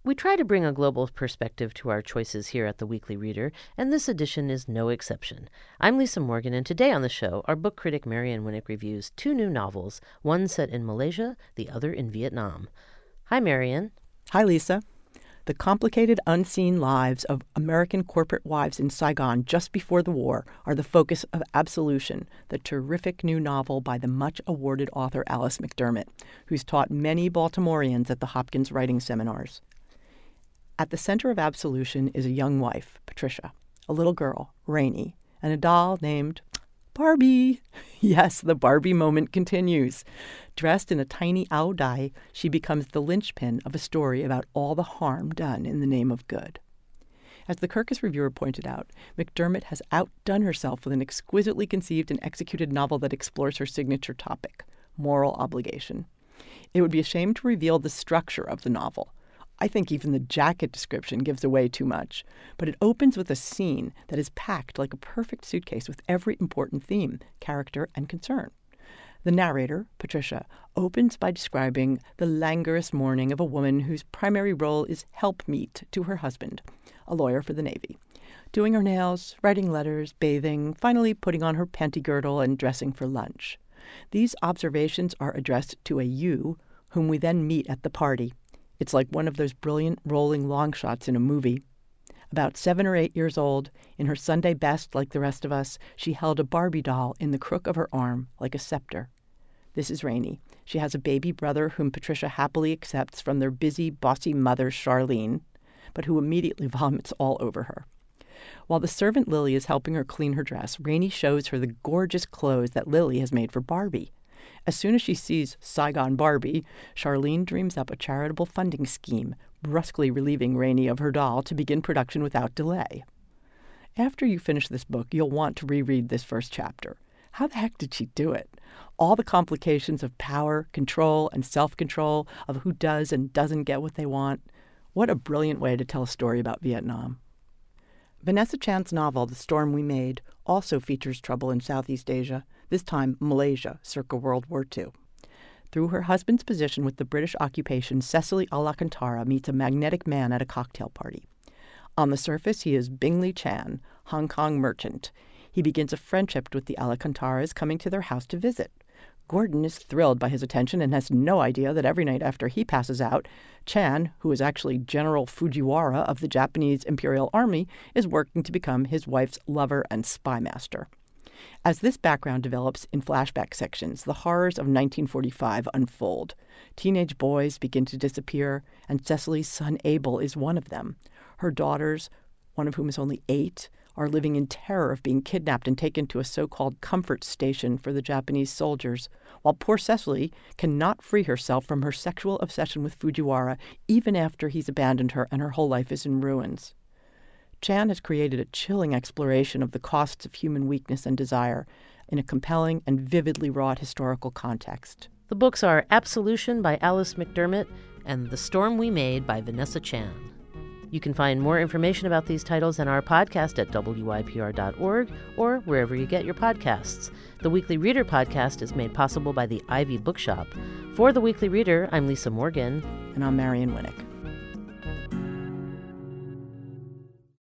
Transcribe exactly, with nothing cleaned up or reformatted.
We try to bring a global perspective to our choices here at The Weekly Reader, and this edition is no exception. I'm Lisa Morgan, and today on the show, our book critic Marian Winnick reviews two new novels, one set in Malaysia, the other in Vietnam. Hi, Marian. Hi, Lisa. The complicated, unseen lives of American corporate wives in Saigon just before the war are the focus of Absolution, the terrific new novel by the much-awarded author Alice McDermott, who's taught many Baltimoreans at the Hopkins Writing Seminars. At the center of Absolution is a young wife, Patricia, a little girl, Rainey, and a doll named Barbie. Yes, the Barbie moment continues. Dressed in a tiny ao dai, she becomes the linchpin of a story about all the harm done in the name of good. As the Kirkus reviewer pointed out, McDermott has outdone herself with an exquisitely conceived and executed novel that explores her signature topic, moral obligation. It would be a shame to reveal the structure of the novel. I think even the jacket description gives away too much, but it opens with a scene that is packed like a perfect suitcase with every important theme, character, and concern. The narrator, Patricia, opens by describing the languorous morning of a woman whose primary role is helpmeet to her husband, a lawyer for the Navy, doing her nails, writing letters, bathing, finally putting on her panty girdle and dressing for lunch. These observations are addressed to a you, whom we then meet at the party. It's like one of those brilliant rolling long shots in a movie. About seven or eight years old, in her Sunday best like the rest of us, she held a Barbie doll in the crook of her arm like a scepter. This is Rainey. She has a baby brother whom Patricia happily accepts from their busy, bossy mother, Charlene, but who immediately vomits all over her. While the servant Lily is helping her clean her dress, Rainey shows her the gorgeous clothes that Lily has made for Barbie. As soon as she sees Saigon Barbie, Charlene dreams up a charitable funding scheme, brusquely relieving Rainey of her doll to begin production without delay. After you finish this book, you'll want to reread this first chapter. How the heck did she do it? All the complications of power, control, and self-control, of who does and doesn't get what they want. What a brilliant way to tell a story about Vietnam. Vanessa Chan's novel, The Storm We Made, also features trouble in Southeast Asia, this time Malaysia, circa World War Two. Through her husband's position with the British occupation, Cecily Alcantara meets a magnetic man at a cocktail party. On the surface, he is Bingley Chan, Hong Kong merchant. He begins a friendship with the Alcantaras, coming to their house to visit. Gordon is thrilled by his attention and has no idea that every night after he passes out, Chan, who is actually General Fujiwara of the Japanese Imperial Army, is working to become his wife's lover and spy master. As this background develops in flashback sections, the horrors of nineteen forty-five unfold. Teenage boys begin to disappear, and Cecily's son Abel is one of them. Her daughters, one of whom is only eight, are living in terror of being kidnapped and taken to a so-called comfort station for the Japanese soldiers, while poor Cecily cannot free herself from her sexual obsession with Fujiwara even after he's abandoned her and her whole life is in ruins. Chan has created a chilling exploration of the costs of human weakness and desire in a compelling and vividly wrought historical context. The books are Absolution by Alice McDermott and The Storm We Made by Vanessa Chan. You can find more information about these titles and our podcast at W Y P R dot org or wherever you get your podcasts. The Weekly Reader podcast is made possible by the Ivy Bookshop. For The Weekly Reader, I'm Lisa Morgan. And I'm Marian Winnick.